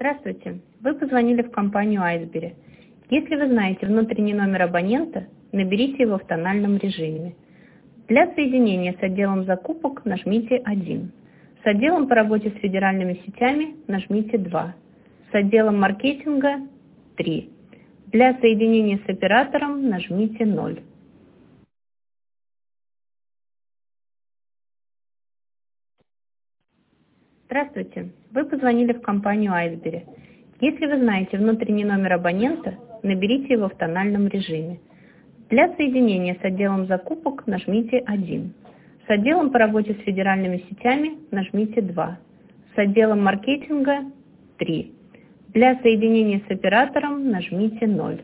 Здравствуйте. Вы позвонили в компанию Айсбери. Если вы знаете внутренний номер абонента, наберите его в тональном режиме. Для соединения с отделом закупок нажмите 1. С отделом по работе с федеральными сетями нажмите 2. С отделом маркетинга 3. Для соединения с оператором нажмите 0. Здравствуйте. Вы позвонили в компанию Айсбери. Если вы знаете внутренний номер абонента, наберите его в тональном режиме. Для соединения с отделом закупок нажмите 1. С отделом по работе с федеральными сетями нажмите 2. С отделом маркетинга 3. Для соединения с оператором нажмите 0.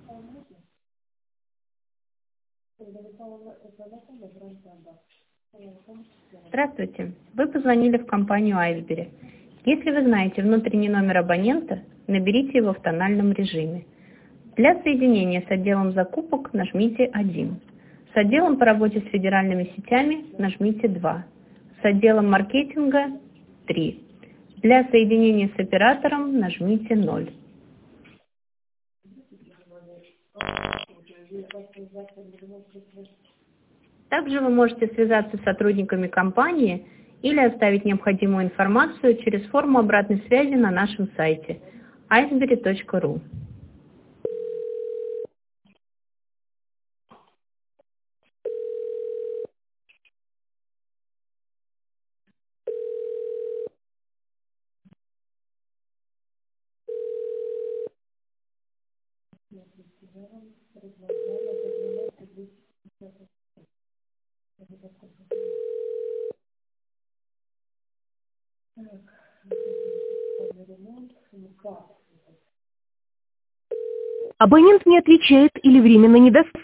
Здравствуйте. Вы позвонили в компанию Айсбери. Если вы знаете внутренний номер абонента, наберите его в тональном режиме. Для соединения с отделом закупок нажмите 1. С отделом по работе с федеральными сетями нажмите 2. С отделом маркетинга 3. Для соединения с оператором нажмите 0. Также вы можете связаться с сотрудниками компании или оставить необходимую информацию через форму обратной связи на нашем сайте iceberry.ru. Абонент не отвечает или временно недоступен.